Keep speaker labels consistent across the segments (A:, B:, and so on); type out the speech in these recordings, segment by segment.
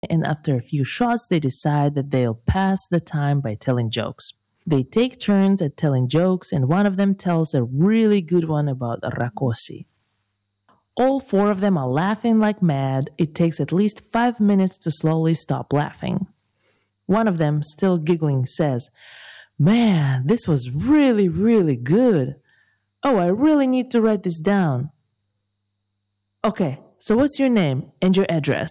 A: And after a few shots, they decide that they'll pass the time by telling jokes. They take turns at telling jokes, and one of them tells a really good one about Rakosi. All four of them are laughing like mad. It takes at least 5 minutes to slowly stop laughing. One of them, still giggling, says, "Man, this was really, really good. Oh, I really need to write this down. Okay, so what's your name and your address?"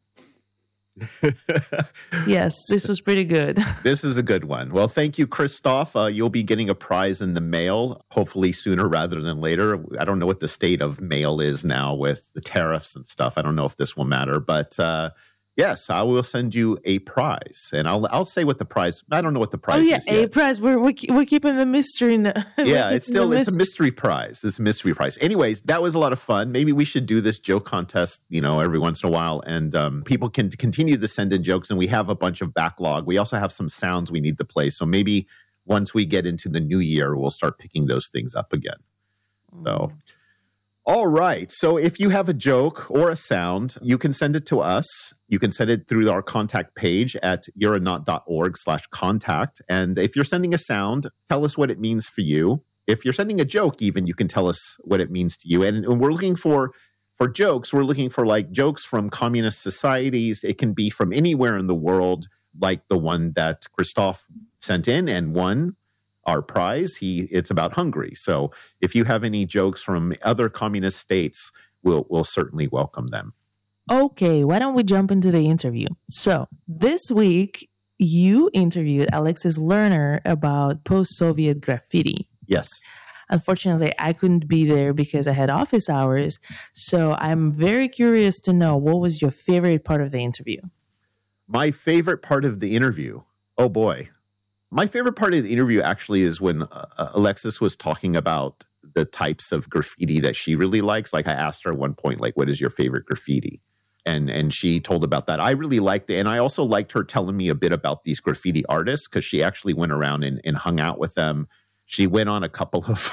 A: Yes, this was pretty good.
B: This is a good one. Well, thank you, Christoph. You'll be getting a prize in the mail, hopefully sooner rather than later. I don't know what the state of mail is now with the tariffs and stuff. I don't know if this will matter, but yes, I will send you a prize, and I'll say what the prize. I don't know what the prize is yet.
A: A prize. We're keeping the mystery.
B: Yeah, it's a mystery prize. It's a mystery prize. Anyways, that was a lot of fun. Maybe we should do this joke contest, every once in a while, and people can continue to send in jokes. And we have a bunch of backlog. We also have some sounds we need to play. So maybe once we get into the new year, we'll start picking those things up again. So. All right. So if you have a joke or a sound, you can send it to us. You can send it through our contact page at yourenaut.org/contact. And if you're sending a sound, tell us what it means for you. If you're sending a joke, even, you can tell us what it means to you. And we're looking for jokes. We're looking for like jokes from communist societies. It can be from anywhere in the world, like the one that Christoph sent in and won our prize. It's about Hungary. So if you have any jokes from other communist states, we'll certainly welcome them.
A: Okay, why don't we jump into the interview? So this week, you interviewed Alexis Lerner about post-Soviet graffiti.
B: Yes.
A: Unfortunately, I couldn't be there because I had office hours. So I'm very curious to know, what was your favorite part of the interview?
B: My favorite part of the interview? Oh boy. My favorite part of the interview actually is when Alexis was talking about the types of graffiti that she really likes. Like I asked her at one point, like, what is your favorite graffiti? And she told about that. I really liked it. And I also liked her telling me a bit about these graffiti artists, because she actually went around and hung out with them. She went on a couple of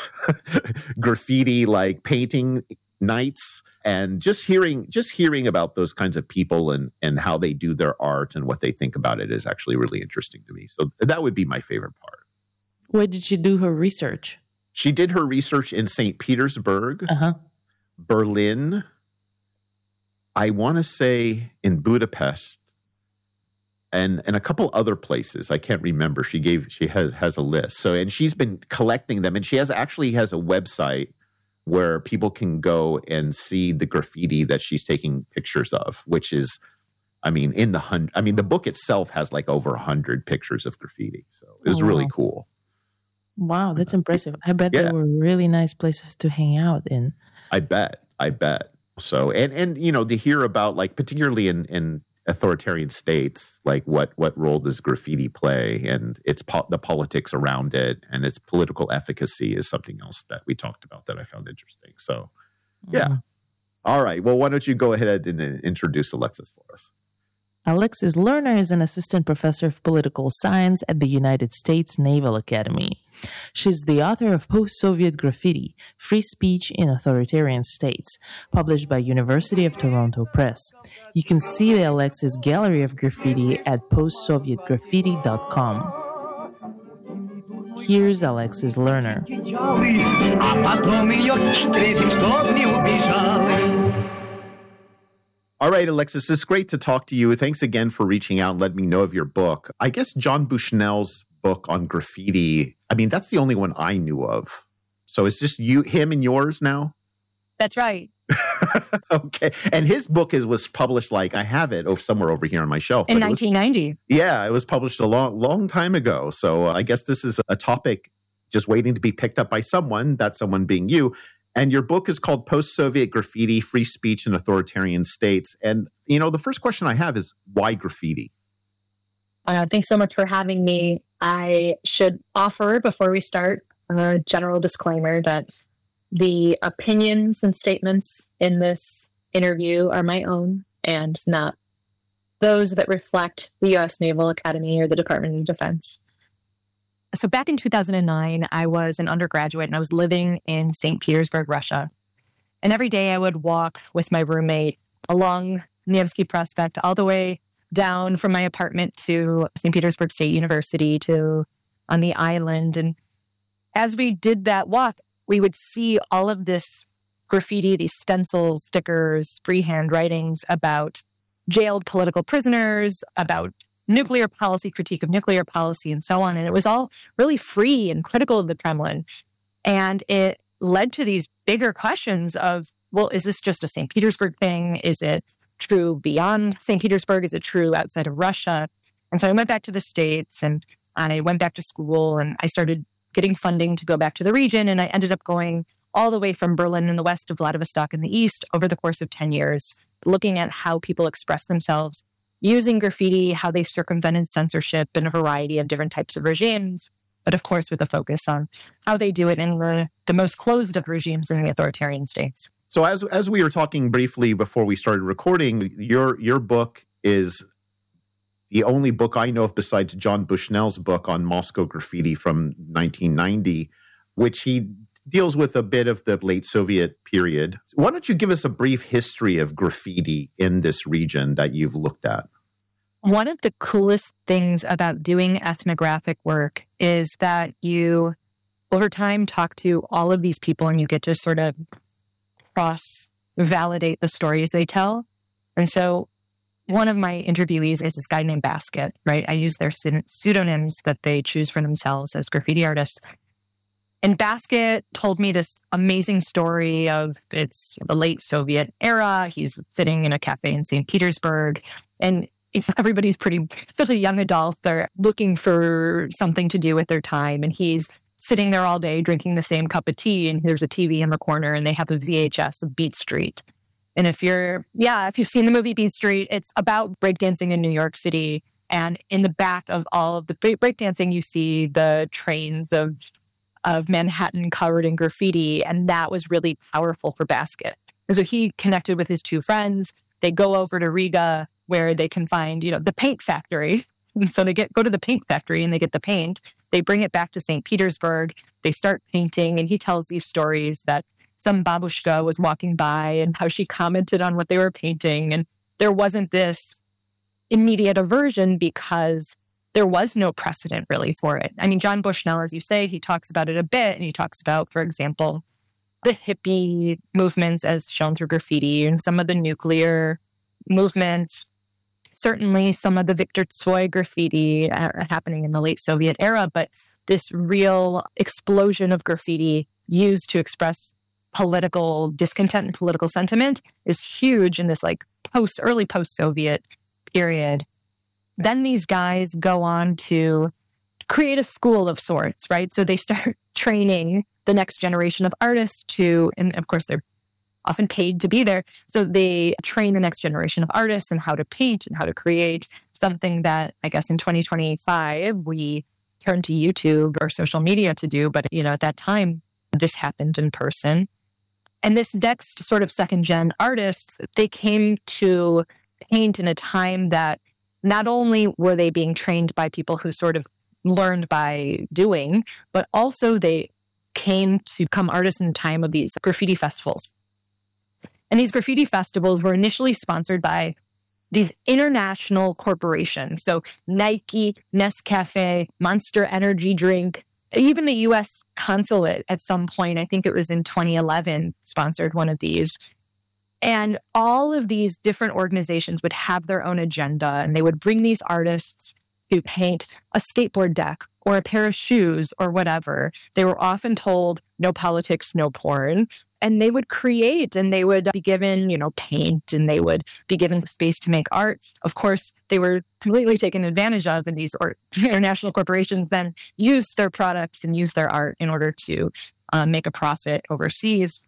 B: graffiti like painting nights, and just hearing about those kinds of people and how they do their art and what they think about it is actually really interesting to me. So that would be my favorite part.
A: Where did she do her research?
B: She did her research in St. Petersburg, Berlin, I want to say in Budapest, and a couple other places. I can't remember. She has a list. So, and she's been collecting them, and she actually has a website where people can go and see the graffiti that she's taking pictures of, which is, the book itself has like over 100 pictures of graffiti. So it was really cool.
A: Wow, that's impressive. I bet there were really nice places to hang out in.
B: I bet. So, and to hear about, like, particularly in authoritarian states, like what role does graffiti play, and the politics around it and its political efficacy is something else that we talked about that I found interesting. So, yeah. All right. Well, why don't you go ahead and introduce Alexis for us?
A: Alexis Lerner is an assistant professor of political science at the United States Naval Academy. She's the author of Post-Soviet Graffiti, Free Speech in Authoritarian States, published by University of Toronto Press. You can see the Alexis gallery of graffiti at postsovietgraffiti.com. Here's Alexis Lerner.
B: All right, Alexis, it's great to talk to you. Thanks again for reaching out and letting me know of your book. I guess John Bushnell's book on graffiti, that's the only one I knew of. So it's just him and yours now?
C: That's right.
B: Okay. And his book was published, like, I have it somewhere over here on my shelf.
C: In 1990.
B: It was published a long time ago. So I guess this is a topic just waiting to be picked up by someone, that someone being you. And your book is called Post-Soviet Graffiti, Free Speech in Authoritarian States. And, the first question I have is, why graffiti?
C: Thanks so much for having me. I should offer, before we start, a general disclaimer that the opinions and statements in this interview are my own and not those that reflect the U.S. Naval Academy or the Department of Defense. So back in 2009, I was an undergraduate and I was living in St. Petersburg, Russia. And every day I would walk with my roommate along Nevsky Prospect all the way down from my apartment to St. Petersburg State University on the island. And as we did that walk, we would see all of this graffiti, these stencils, stickers, freehand writings about jailed political prisoners, about nuclear policy, critique of nuclear policy, and so on. And it was all really free and critical of the Kremlin. And it led to these bigger questions of, well, is this just a St. Petersburg thing? Is it true beyond St. Petersburg? Is it true outside of Russia? And so I went back to the States and I went back to school and I started getting funding to go back to the region. And I ended up going all the way from Berlin in the west to Vladivostok in the east over the course of 10 years, looking at how people express themselves using graffiti, how they circumvented censorship in a variety of different types of regimes, but of course with a focus on how they do it in the most closed of regimes in the authoritarian states.
B: So as we were talking briefly before we started recording, your book is the only book I know of besides John Bushnell's book on Moscow graffiti from 1990, which he deals with a bit of the late Soviet period. Why don't you give us a brief history of graffiti in this region that you've looked at?
C: One of the coolest things about doing ethnographic work is that you, over time, talk to all of these people and you get to sort of cross-validate the stories they tell. And so one of my interviewees is this guy named Basket, right? I use their pseudonyms that they choose for themselves as graffiti artists. And Basket told me this amazing story of it's the late Soviet era. He's sitting in a cafe in St. Petersburg. And everybody's especially young adults, they're looking for something to do with their time. And he's sitting there all day drinking the same cup of tea. And there's a TV in the corner and they have a VHS of Beat Street. And if you've seen the movie Beat Street, it's about breakdancing in New York City. And in the back of all of the breakdancing, you see the trains of Manhattan covered in graffiti. And that was really powerful for Basket. And so he connected with his two friends. They go over to Riga where they can find, the paint factory. And so they go to the paint factory and they get the paint. They bring it back to St. Petersburg. They start painting. And he tells these stories that some babushka was walking by and how she commented on what they were painting. And there wasn't this immediate aversion because there was no precedent really for it. I mean, John Bushnell, as you say, he talks about it a bit. And he talks about, for example, the hippie movements as shown through graffiti and some of the nuclear movements. Certainly some of the Viktor Tsoi graffiti happening in the late Soviet era, but this real explosion of graffiti used to express political discontent and political sentiment is huge in this early post-Soviet period. Then these guys go on to create a school of sorts, right? So they start training the next generation of artists and of course they're often paid to be there. So they train the next generation of artists and how to paint and how to create something that I guess in 2025 we turn to YouTube or social media to do. But, at that time, this happened in person. And this next sort of second gen artists, they came to paint in a time that not only were they being trained by people who sort of learned by doing, but also they came to become artists in the time of these graffiti festivals. And these graffiti festivals were initially sponsored by these international corporations. So Nike, Nescafe, Monster Energy Drink, even the U.S. consulate at some point, I think it was in 2011, sponsored one of these. And all of these different organizations would have their own agenda, and they would bring these artists to paint a skateboard deck or a pair of shoes or whatever. They were often told, no politics, no porn. And they would create and they would be given, paint, and they would be given space to make art. Of course, they were completely taken advantage of, and these international corporations then used their products and used their art in order to make a profit overseas.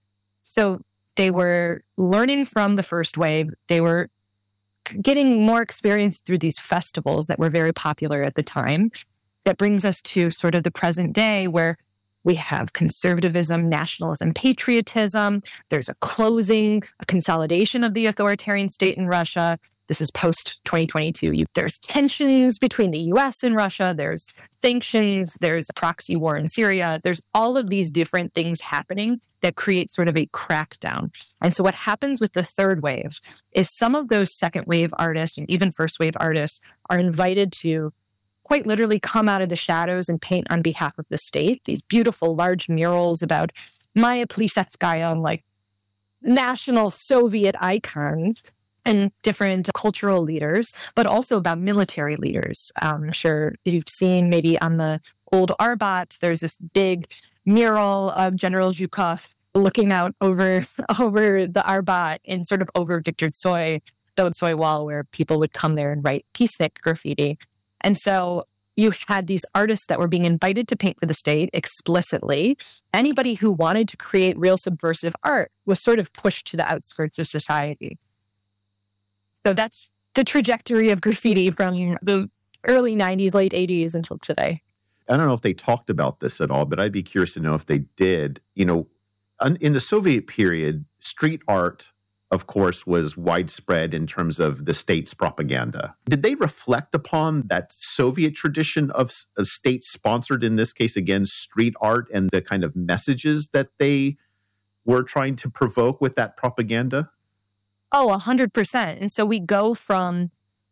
C: So they were learning from the first wave. They were getting more experience through these festivals that were very popular at the time. That brings us to sort of the present day where we have conservatism, nationalism, patriotism. There's a consolidation of the authoritarian state in Russia. this is post 2022. There's tensions between the US and Russia. There's sanctions. There's a proxy war in Syria. There's all of these different things happening that create sort of a crackdown. And so what happens with the third wave is some of those second wave artists and even first wave artists are invited to quite literally come out of the shadows and paint on behalf of the state. These beautiful large murals about Maya Plisetskaya, like national Soviet icons, and different cultural leaders, but also about military leaders. I'm sure you've seen maybe on the old Arbat, there's this big mural of General Zhukov looking out over the Arbat and sort of over Viktor Tsoi, the Tsoi wall, where people would come there and write peacenik graffiti. And so you had these artists that were being invited to paint for the state explicitly. Anybody who wanted to create real subversive art was sort of pushed to the outskirts of society. So that's the trajectory of graffiti from the early 90s, late 80s until today.
B: I don't know if they talked about this at all, but I'd be curious to know if they did. You know, in the Soviet period, street art, of course, was widespread in terms of the state's propaganda. Did they reflect upon that Soviet tradition of a state-sponsored, in this case, again, street art and the kind of messages that they were trying to provoke with that propaganda?
C: Oh, 100%. And so we go from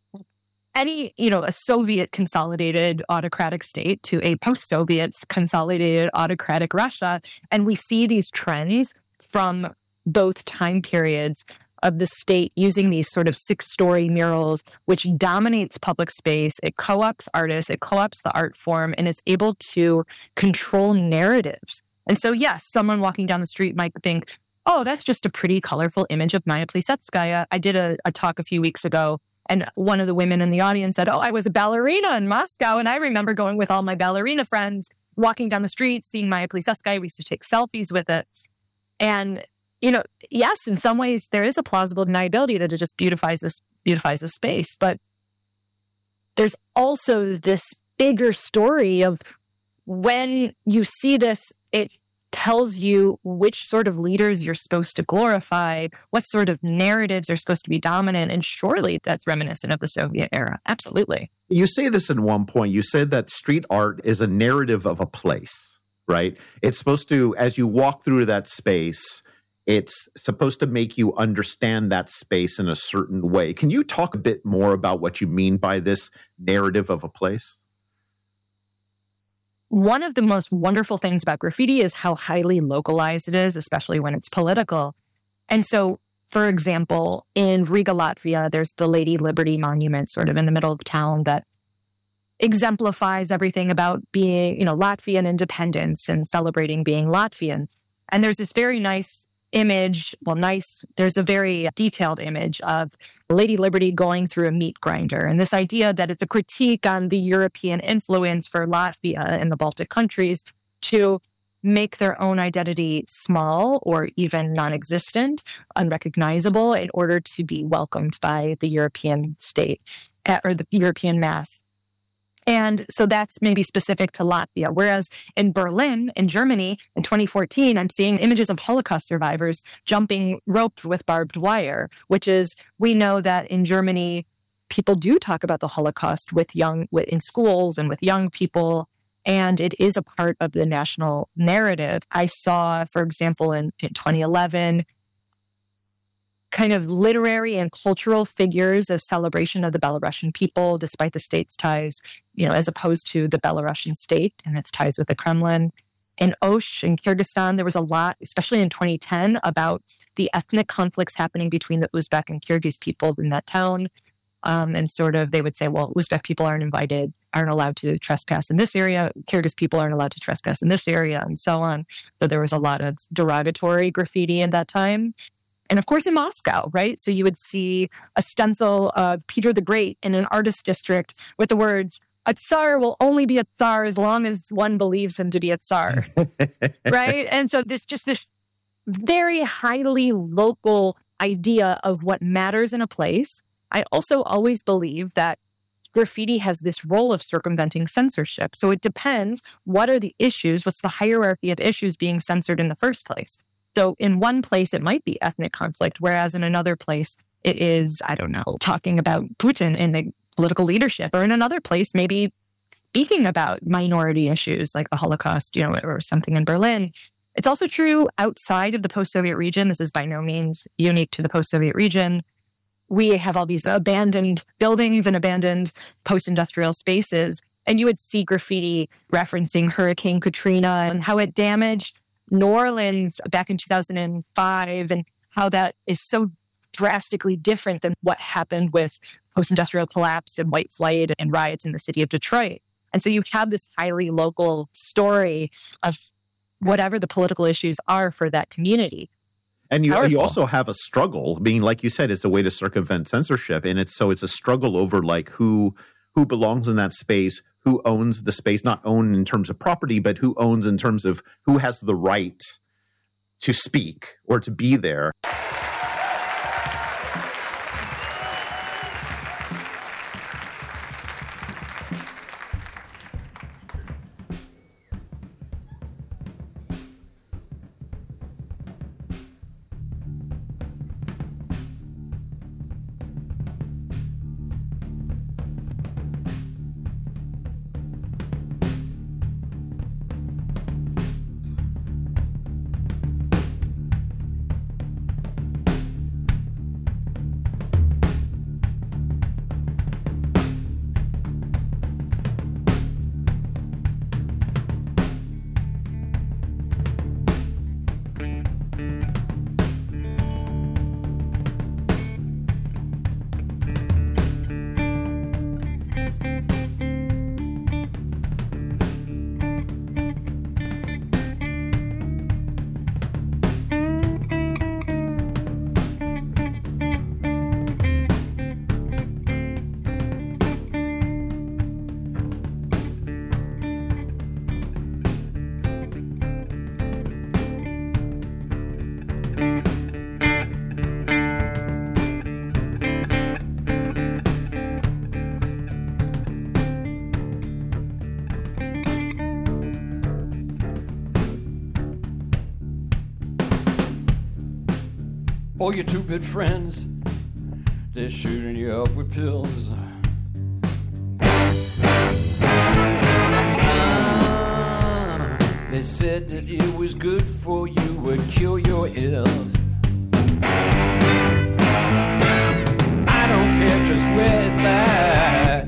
C: a Soviet consolidated autocratic state to a post-Soviet consolidated autocratic Russia. And we see these trends from both time periods of the state using these sort of 6-story murals, which dominates public space. It co-ops artists, it co-ops the art form, and it's able to control narratives. And so, yes, someone walking down the street might think, oh, that's just a pretty colorful image of Maya Plisetskaya. I did a talk a few weeks ago, and one of the women in the audience said, oh, I was a ballerina in Moscow, and I remember going with all my ballerina friends, walking down the street, seeing Maya Plisetskaya. We used to take selfies with it. And, yes, in some ways, there is a plausible deniability that it just beautifies the space. But there's also this bigger story of when you see this, it tells you which sort of leaders you're supposed to glorify, what sort of narratives are supposed to be dominant. And surely that's reminiscent of the Soviet era. Absolutely.
B: You say this in one point. You said that street art is a narrative of a place, right? It's supposed to, as you walk through that space, it's supposed to make you understand that space in a certain way. Can you talk a bit more about what you mean by this narrative of a place?
C: One of the most wonderful things about graffiti is how highly localized it is, especially when it's political. And so, for example, in Riga, Latvia, there's the Lady Liberty Monument sort of in the middle of town that exemplifies everything about being, Latvian independence and celebrating being Latvian. And there's this very nice image, there's a very detailed image of Lady Liberty going through a meat grinder. And this idea that it's a critique on the European influence for Latvia and the Baltic countries to make their own identity small or even non-existent, unrecognizable, in order to be welcomed by the European state or the European mass. And so that's maybe specific to Latvia. Whereas in Berlin, in Germany, in 2014, I'm seeing images of Holocaust survivors jumping roped with barbed wire, which is, we know that in Germany, people do talk about the Holocaust in schools and with young people, and it is a part of the national narrative. I saw, for example, in 2011, kind of literary and cultural figures as celebration of the Belarusian people, despite the state's ties, as opposed to the Belarusian state and its ties with the Kremlin. In Osh, in Kyrgyzstan, there was a lot, especially in 2010, about the ethnic conflicts happening between the Uzbek and Kyrgyz people in that town. And sort of, they would say, well, Uzbek people aren't allowed to trespass in this area. Kyrgyz people aren't allowed to trespass in this area, and so on. So there was a lot of derogatory graffiti at that time. And of course, in Moscow, right? So you would see a stencil of Peter the Great in an artist district with the words, "A Tsar will only be a Tsar as long as one believes him to be a Tsar," right? And so there's just this very highly local idea of what matters in a place. I also always believe that graffiti has this role of circumventing censorship. So it depends, what are the issues? What's the hierarchy of issues being censored in the first place? So in one place, it might be ethnic conflict, whereas in another place,
D: it is, I don't know, talking about Putin in the political leadership, or in another place, maybe speaking about minority issues like the Holocaust, or something in Berlin. It's also true outside of the post-Soviet region. This is by no means unique to the post-Soviet region. We have all these abandoned buildings and abandoned post-industrial spaces. And you would see graffiti referencing Hurricane Katrina and how it damaged New Orleans back in 2005, and how that is so drastically different than what happened with post-industrial collapse and white flight and riots in the city of Detroit. And so you have this highly local story of whatever the political issues are for that community.
B: And you also have a struggle. I mean, like you said, it's a way to circumvent censorship. And it's a struggle over like who belongs in that space, who owns the space, not own in terms of property, but who owns in terms of who has the right to speak or to be there.
E: All your two-bit friends, they're shooting you up with pills. They said that it was good for you, would cure your ills. I don't care just where it's at.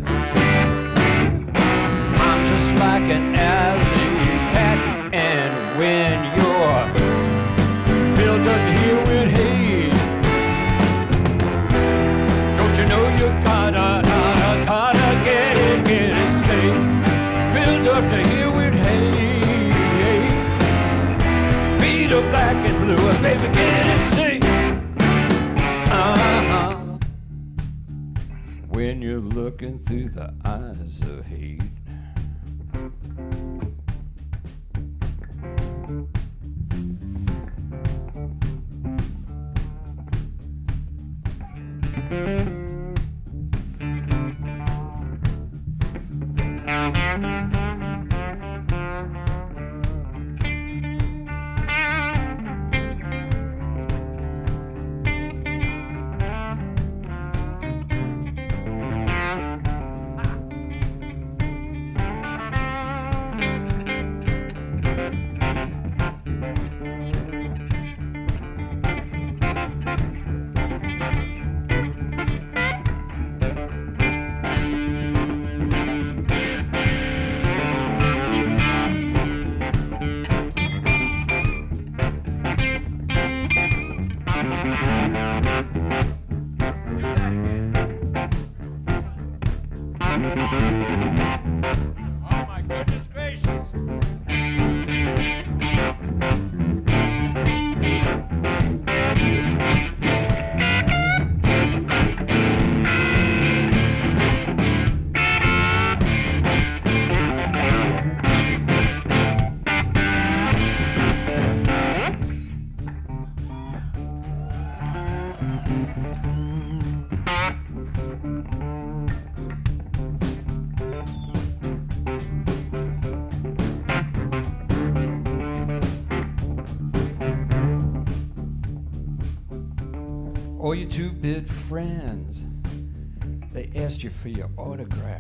E: I'm just like an alley cat, and when you're filled up here with hate, don't you know you gotta get it straight. Filled up to here with hate, beat up black and blue, baby, get it straight. When you're looking through the eyes of hate. Or your two-bit friends, they asked you for your autograph.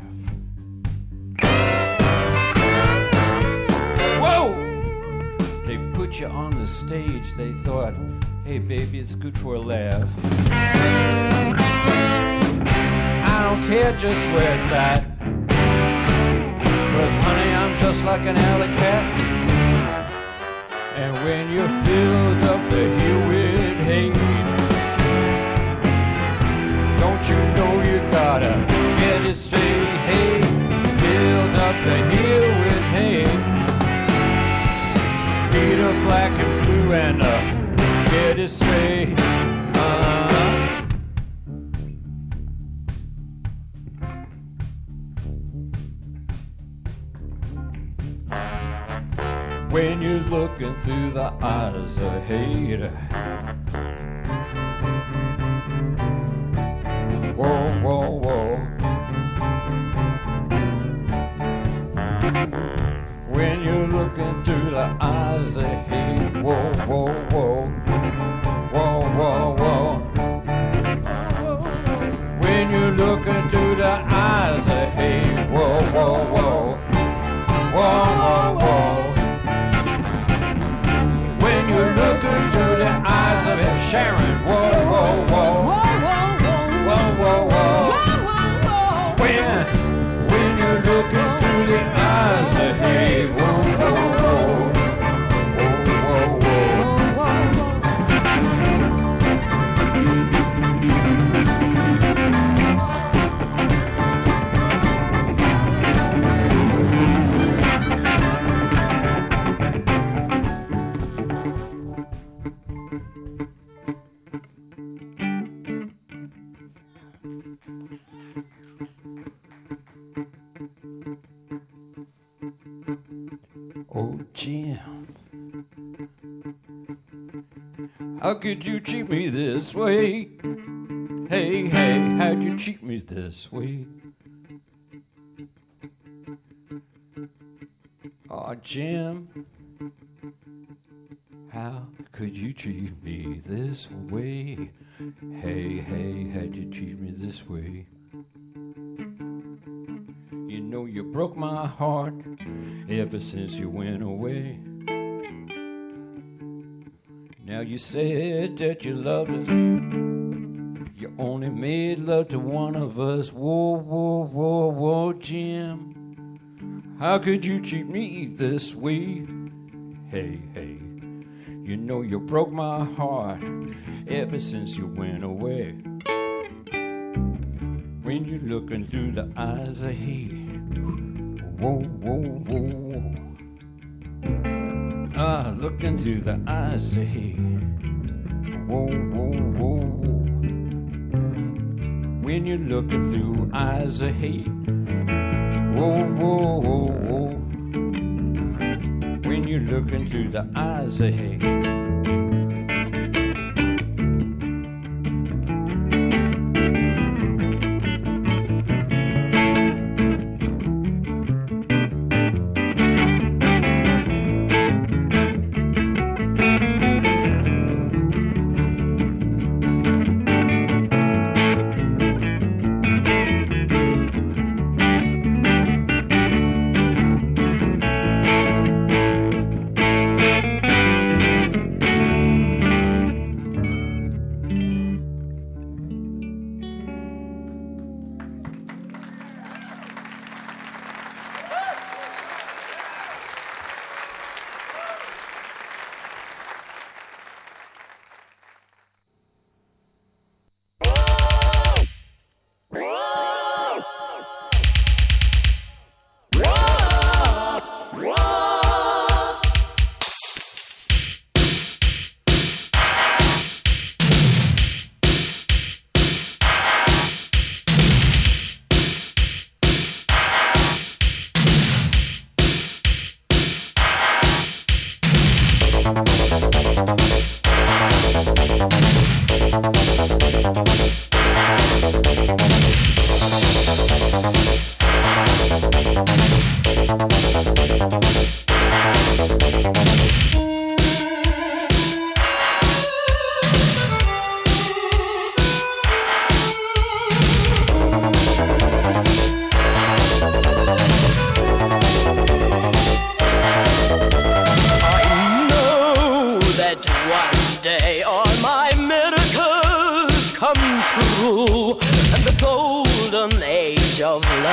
E: Whoa! They put you on the stage, they thought, hey baby, it's good for a laugh. I don't care just where it's at, 'cause honey, I'm just like an alley cat. And when you're filled up the hill with hate, don't you know you gotta get it straight? Hey, filled up the hill with hate, Peter black and blue and get it straight. When you're looking through the eyes of hate, whoa, whoa, whoa. When you're looking through the eyes of hate, whoa, whoa, whoa, whoa, whoa, whoa. When you're looking through the eyes of hate, whoa, whoa, whoa, whoa, whoa, whoa. When you're looking through the eyes of it, Sharon, whoa, whoa, whoa, whoa, whoa, whoa. When you're looking through the eyes of hate, whoa, whoa, whoa, whoa, whoa, oh, Jim, how could you treat me this way? Hey, hey, how'd you treat me this way? Oh, Jim, how could you treat me this way? Hey, hey, how'd you treat me this way? You know you broke my heart ever since you went away. Now you said that you loved us, you only made love to one of us. Whoa, whoa, whoa, whoa, Jim, how could you treat me this way? Hey, hey, you know you broke my heart ever since you went away. When you're looking through the eyes of hate, whoa, whoa, whoa. Looking through the eyes of hate, whoa, whoa, whoa. When you're looking through eyes of hate, whoa, whoa, whoa, whoa. When you're looking through the eyes of hate.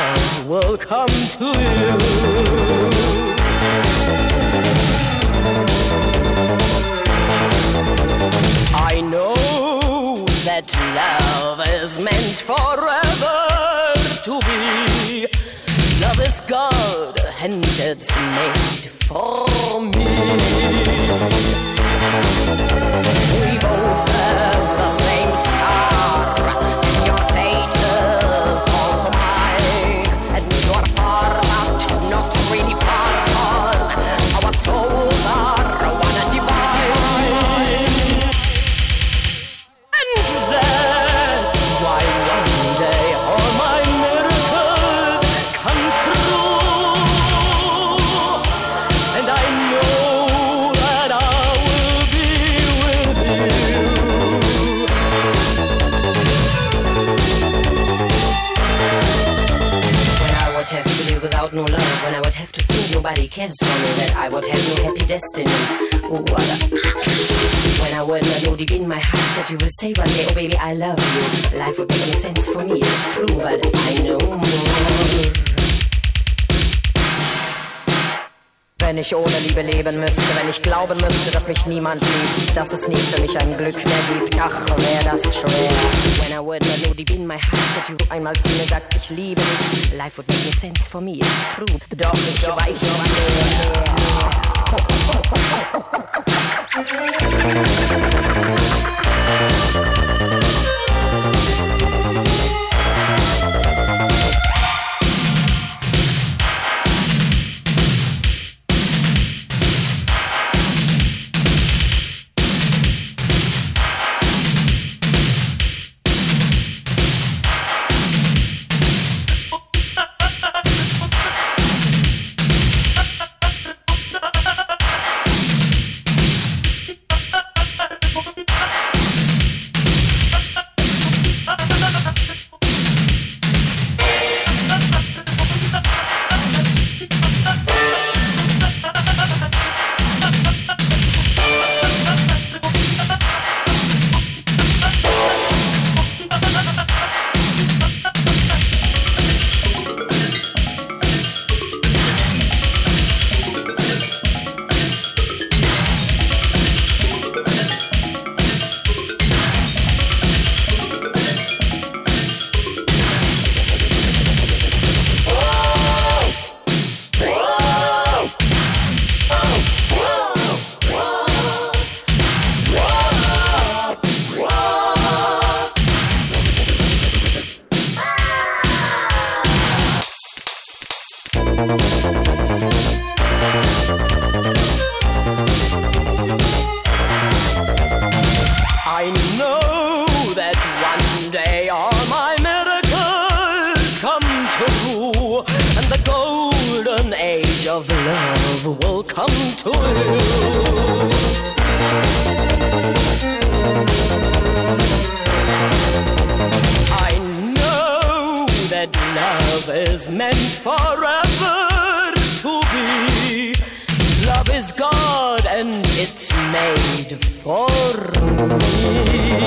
F: love will come to you. I know that love is meant forever to be. Love is God and it's made for me. We both have the same star, and your fate is also mine. And you're far out, not really far, 'cause our souls are one and divine. And that's why one day all my miracles come true. And I know that I will be with you. When I would have to live without no love, when I would have to think nobody cares for me, that I would have no happy destiny. Oh, what a... When I would not know deep in my heart that you will say one day, oh baby, I love you. Life would make no sense for me, it's true, but I know more. Wenn ich ohne Liebe leben müsste, wenn ich glauben müsste, dass mich niemand liebt, dass es nie für mich ein Glück mehr gibt, ach, wäre das schwer. When I would not know deep in my heart that you einmal zu mir sagst, ich liebe dich, life would make no sense for me, it's true, doch ich weiß mehr. I know that one day all my miracles come true, and the golden age of love will come to you. I know that love is meant forever to be. Love is God and it's made for me.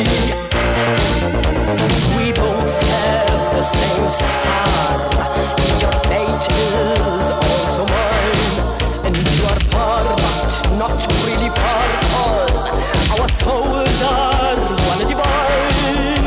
F: We both have the same star. Your fate is also mine. And you are far, but not really far, 'cause our souls are one divine.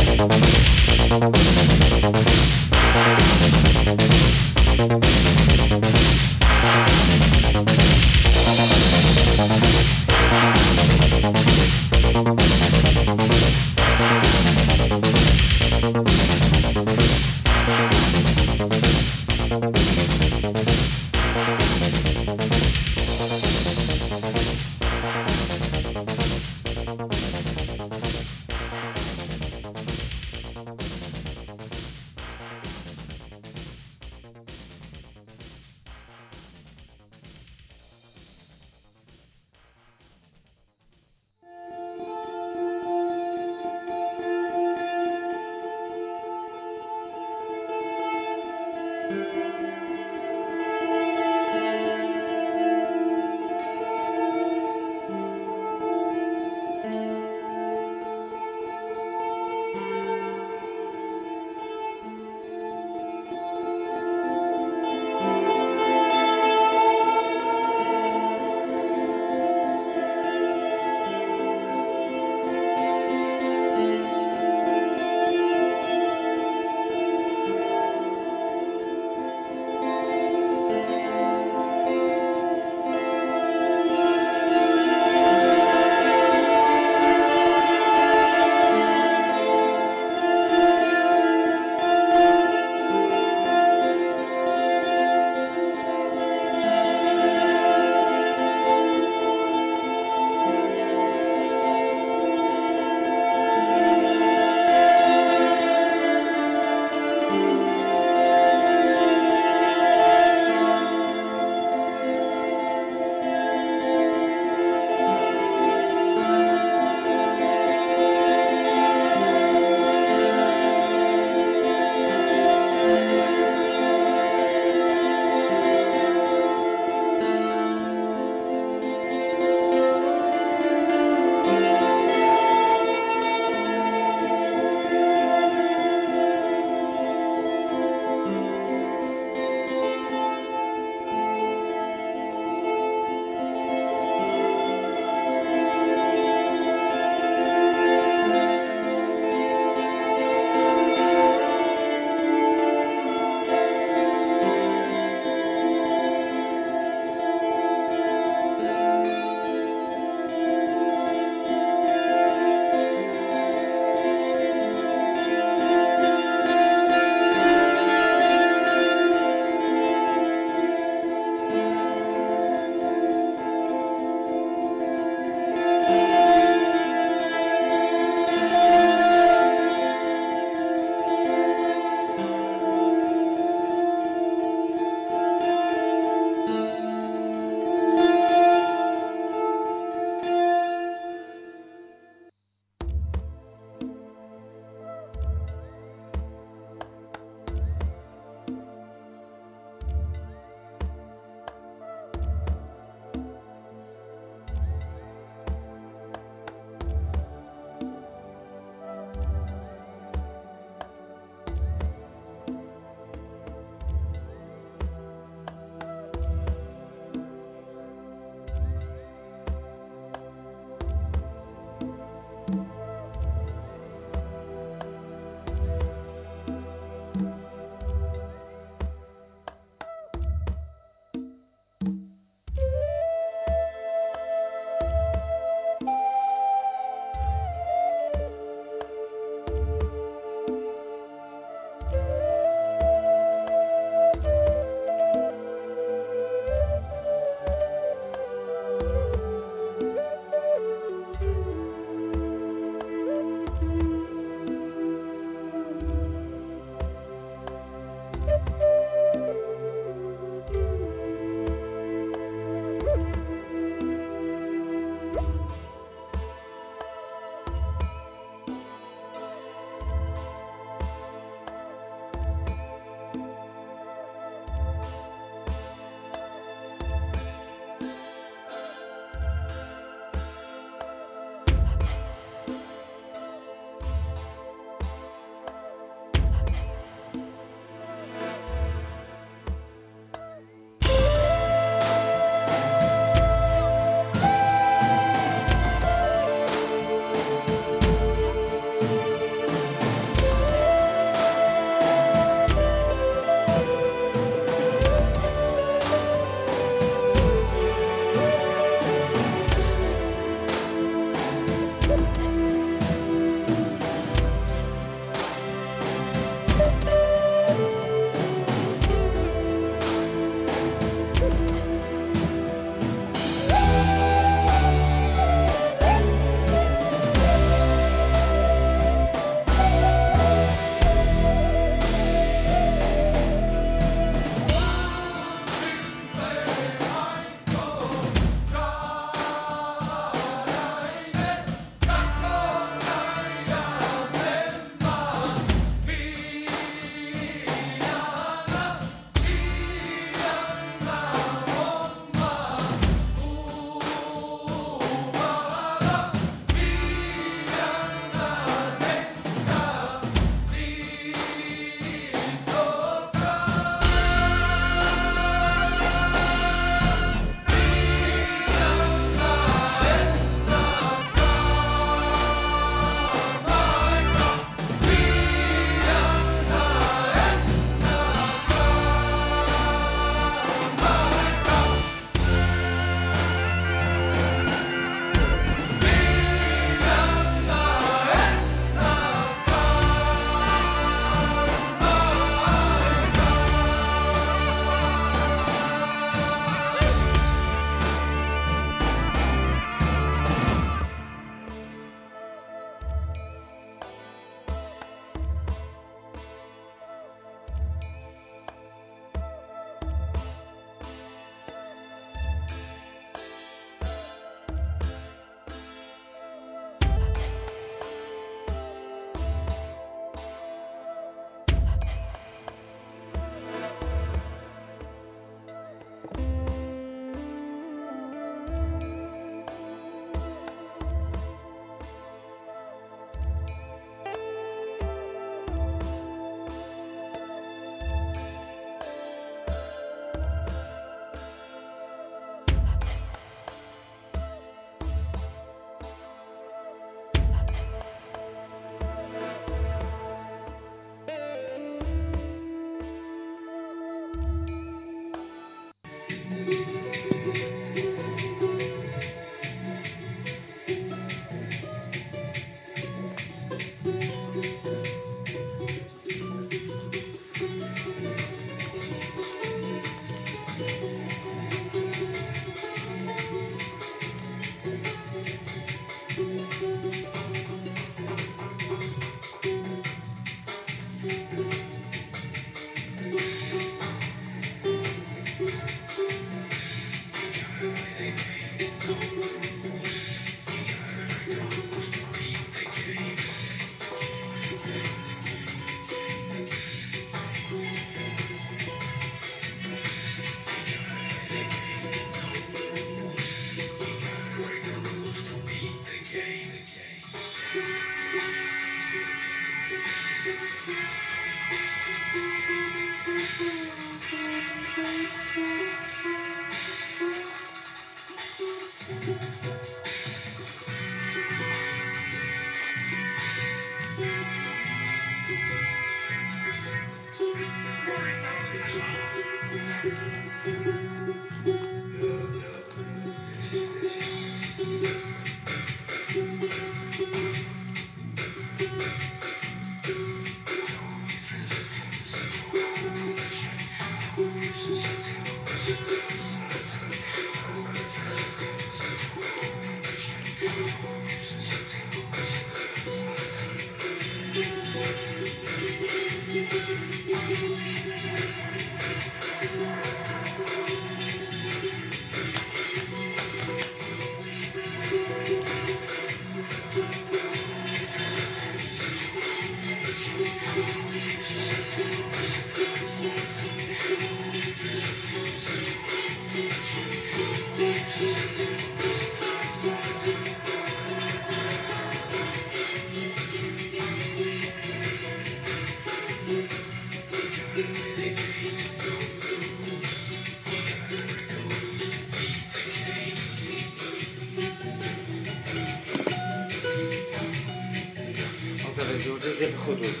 G: Doe het even goed doen.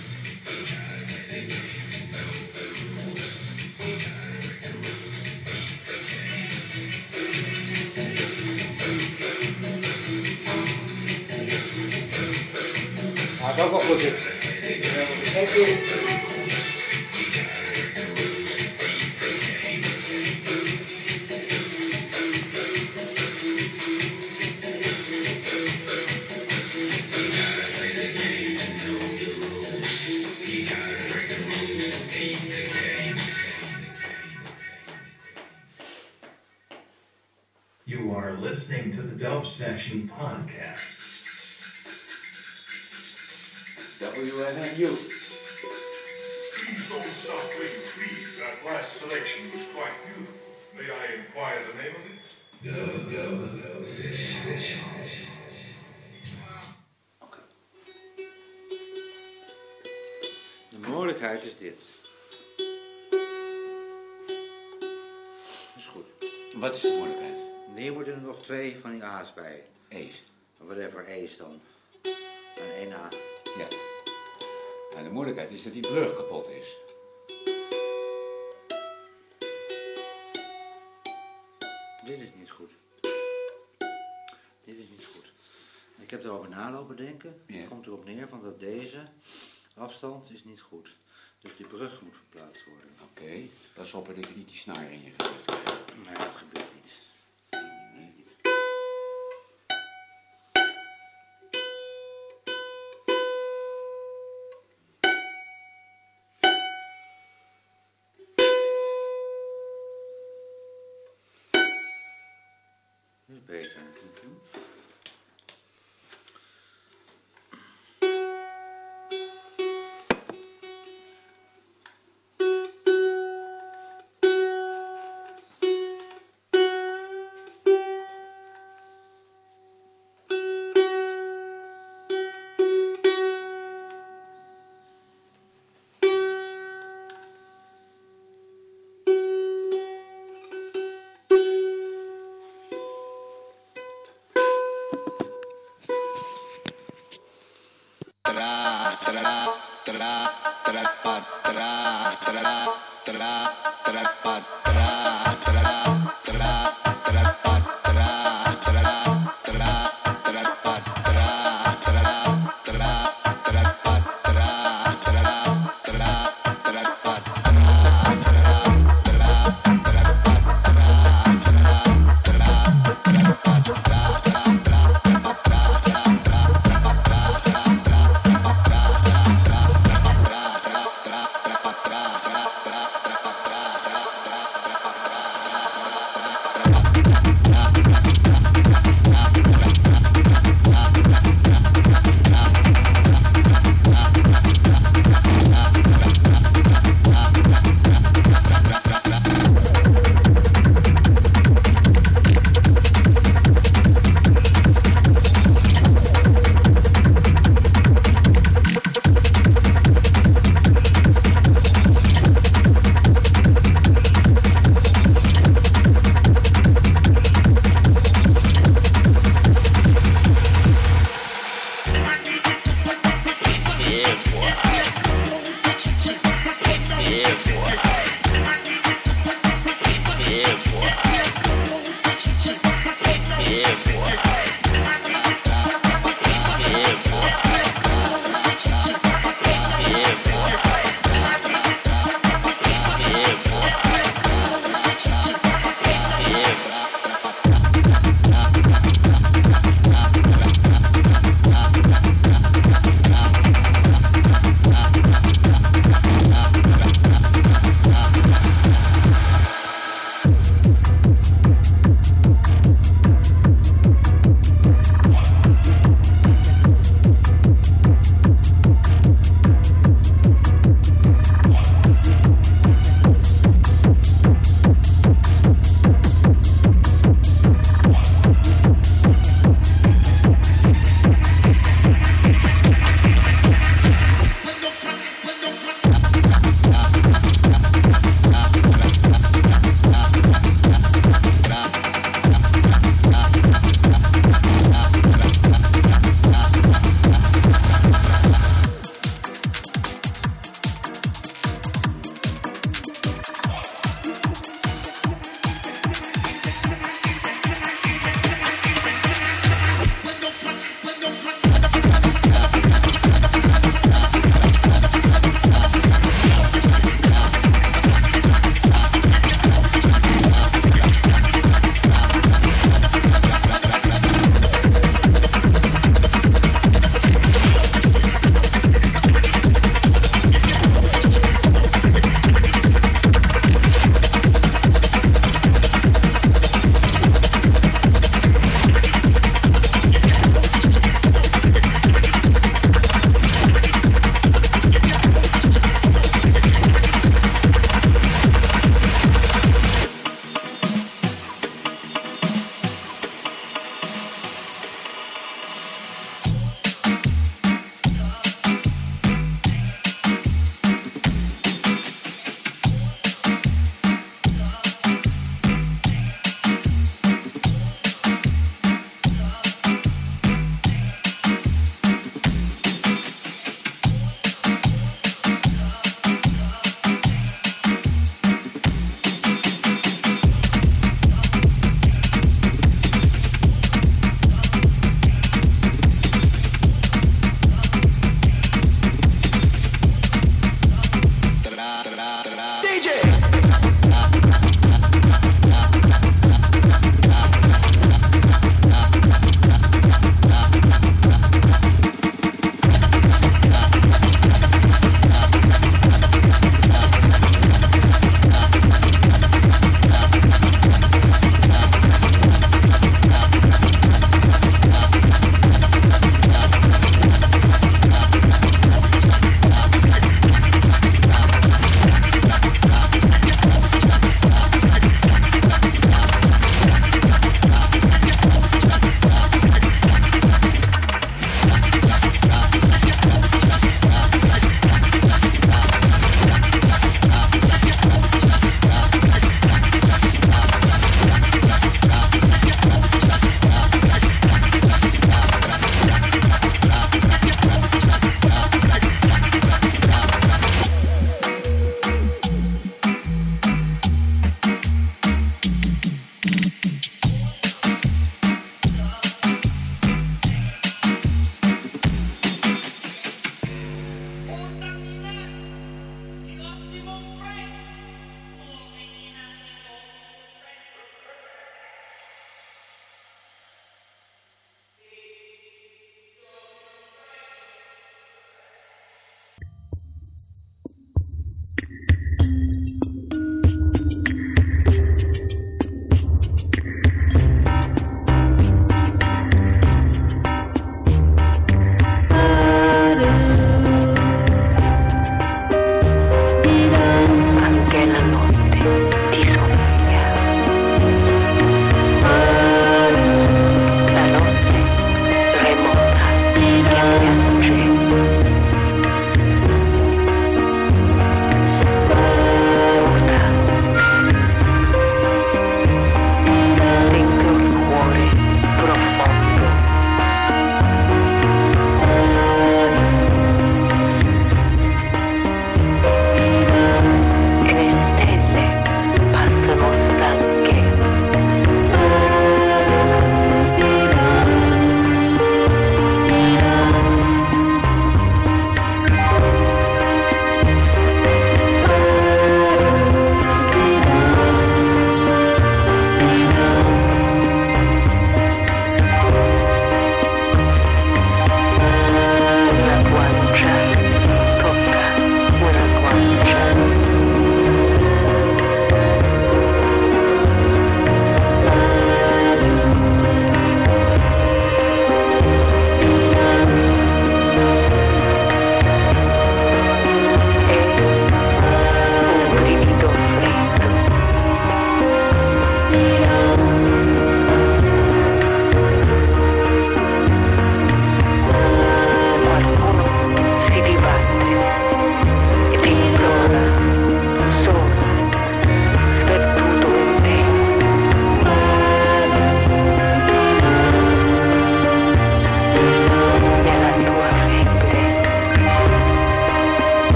G: Gaat ook wel goed in.
H: You are listening to the Dope Session podcast.
G: WNMU.
I: Please don't stop playing, please. That last selection was quite beautiful. May I inquire the name of it?
H: Dope Session.
G: Oké. De mogelijkheid is dit. Dat is goed.
J: Wat is de moeilijkheid?
G: Hier moeten er nog 2 van die A's bij.
J: A's.
G: Whatever A is dan. En 1 A.
J: Ja. En de moeilijkheid is dat die brug kapot is.
G: Dit is niet goed. Dit is niet goed. Ik heb erover nalopen denken.
J: Ja.
G: Het komt erop neer van dat deze afstand is niet goed. Dus die brug moet verplaatst worden.
J: Oké. Pas op dat ik niet die snaar in je gezicht krijg.
G: Nee, dat gebeurt niet.
J: Nee, niet.
G: Dat is beter.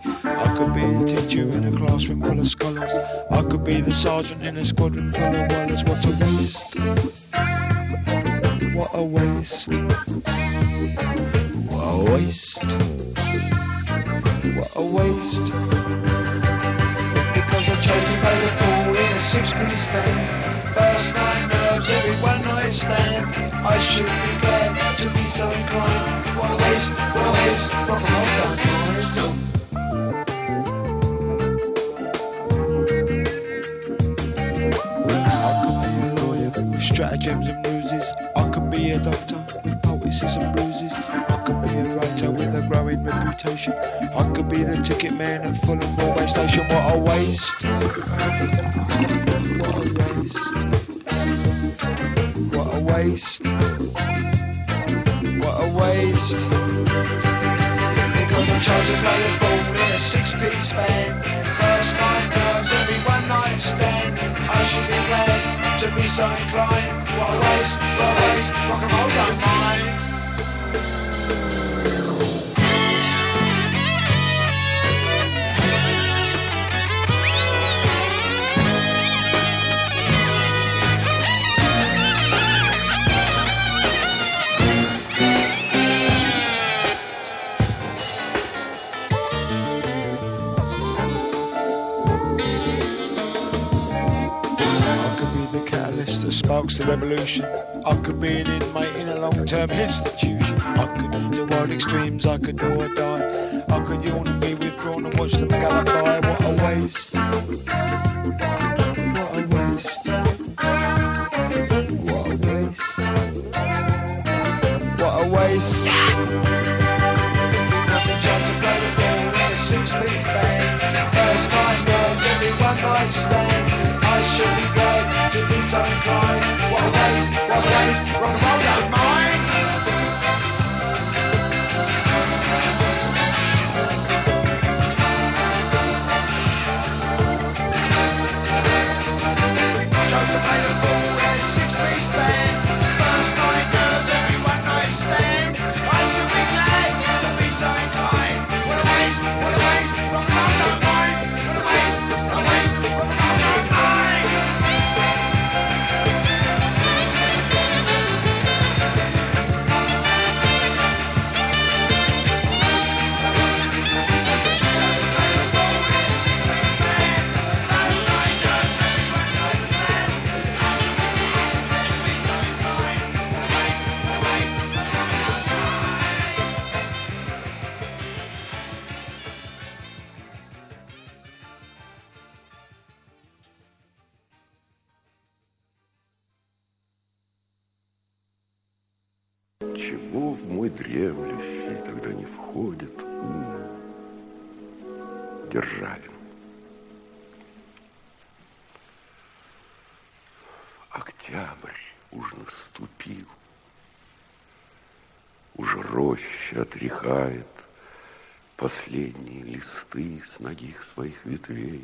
K: I could be a teacher in a classroom full of scholars. I could be the sergeant in a squadron full of wallers. What a waste. What a waste. What a waste. What a waste. Because I chose to play the fool in a six-piece band. First night nerves, every one night stand. I should be glad to be so inclined. What a waste, what a waste. Rock and roll don't mind. I could be a lawyer with stratagems and ruses. I could be a doctor with poultices and bruises. I could be a writer with a growing reputation. I could be the ticket man at Fulham Railway Station. What a waste. What a waste. What a waste. What a waste. Because I chose to play the fool in a six-piece band. First night nerves, every one night stand. I should be glad to be so inclined. What a waste, what a waste. Rock and roll don't mind. That sparks the revolution. I could be an inmate in a long-term institution. I could into wild extremes, I could do or die. I could yawn and be withdrawn and watch them gallify. What a waste. What a waste. What a waste. What a waste. Nothing chance to play the ball in a six-piece band. First night nerves, every one night stand. I should be glad to be so inclined. What a waste, what a waste. Rock and roll don't mind. Chose to play the fool in a six-piece band. First night nerves, every one night stand. I should be glad to be so inclined. What a waste, what a waste. Rock and roll don't mind. What a waste, what a waste. Rock and roll don't mind.
L: Чего в мой дремлющий тогда не входит ум? Державин. Октябрь уж наступил, уж роща отряхает последние листы с ногих своих ветвей.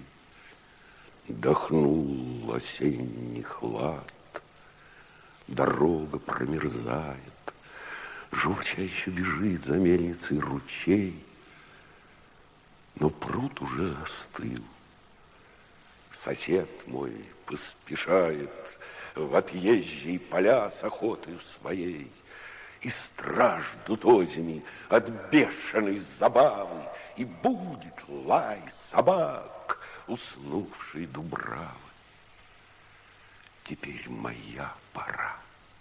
L: Дохнул осенний хлад, дорога промерзает, журчаще бежит за мельницей ручей, но пруд уже застыл. Сосед мой поспешает в отъезжие поля с охотою своей, и страждут озими от бешеной забавы, и будет лай собак, уснувшей дубравы. Теперь моя пора.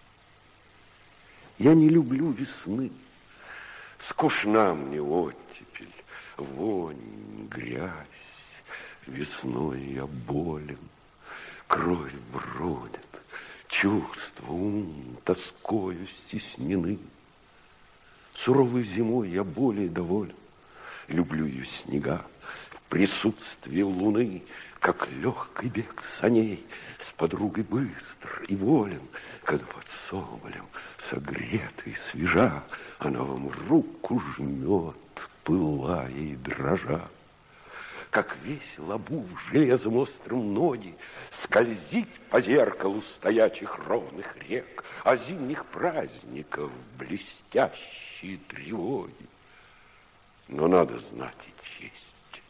L: Я не люблю весны, скучна мне оттепель, вонь, грязь. Весной я болен, кровь бродит, чувства, ум тоскою стеснены. Суровой зимой я более доволен, люблю ее снега в присутствии луны, как легкий бег саней, с подругой быстр и волен, когда под соболем согретый свежа, она вам руку жмет, пылая и дрожа. Как весело, обув железом острым ноги, скользить по зеркалу стоячих ровных рек, а зимних праздников блестящие тревоги. Но надо знать и честь.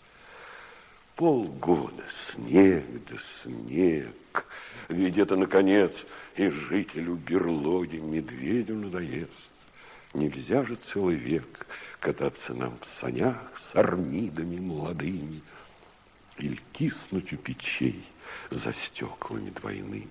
L: Полгода снег да снег. Ведь это, наконец, и жителю берлоги медведю надоест. Нельзя же целый век кататься нам в санях с армидами молодыми или киснуть у печей за стеклами двойными.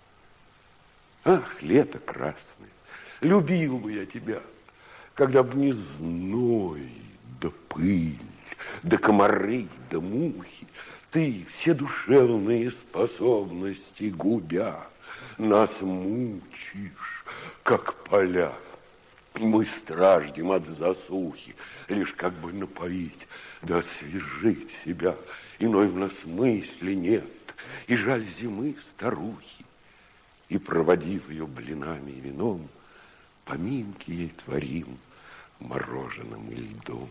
L: Ах, лето красное, любил бы я тебя, когда б не зной да пыль, да комары, да мухи. Ты все душевные способности губя, нас мучишь, как поля. Мы страждем от засухи, лишь как бы напоить, да освежить себя. Иной в нас мысли нет, и жаль зимы старухи. И, проводив ее блинами и вином, поминки ей творим мороженым и льдом.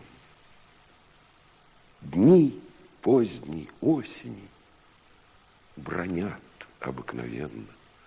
L: Дни поздней осени бронят обыкновенно,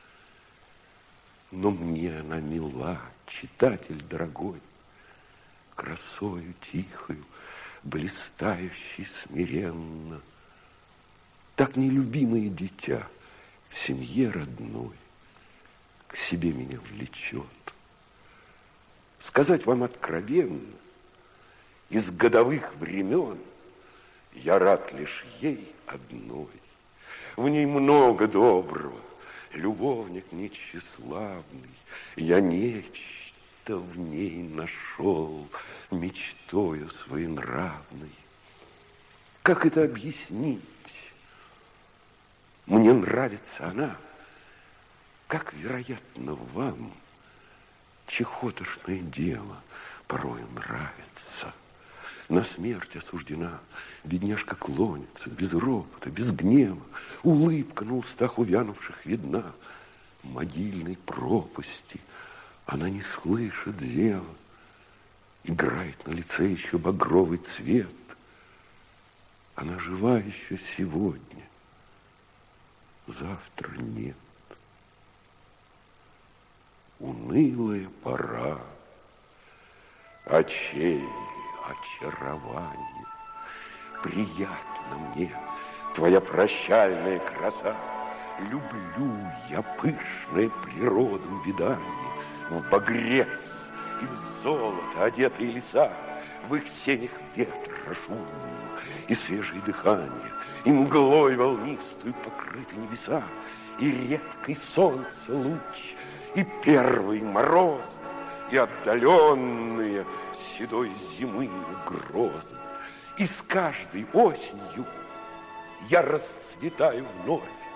L: но мне она мила, читатель дорогой, красою тихою, блистающей смиренно. Так нелюбимое дитя в семье родной к себе меня влечет. Сказать вам откровенно, из годовых времен я рад лишь ей одной. В ней много доброго, любовник нечиславный. Я нечто в ней нашел, мечтою своенравной. Как это объяснить? Мне нравится она, как, вероятно, вам чехотошное дело порою нравится. На смерть осуждена, бедняжка клонится, без ропота, без гнева. Улыбка на устах увянувших видна. Могильной пропасти она не слышит зева. Играет на лице еще багровый цвет. Она жива еще сегодня, завтра нет. Унылая пора, очей очарование. Приятно мне твоя прощальная краса. Люблю я пышное природу увядание. В багрец и в золото одетые леса, в их сенях ветра шум и свежее дыхание, и мглой волнистую покрыты небеса, и редкий солнце луч, и первый мороз, и отдаленные седой зимы угрозы. И с каждой осенью я расцветаю вновь,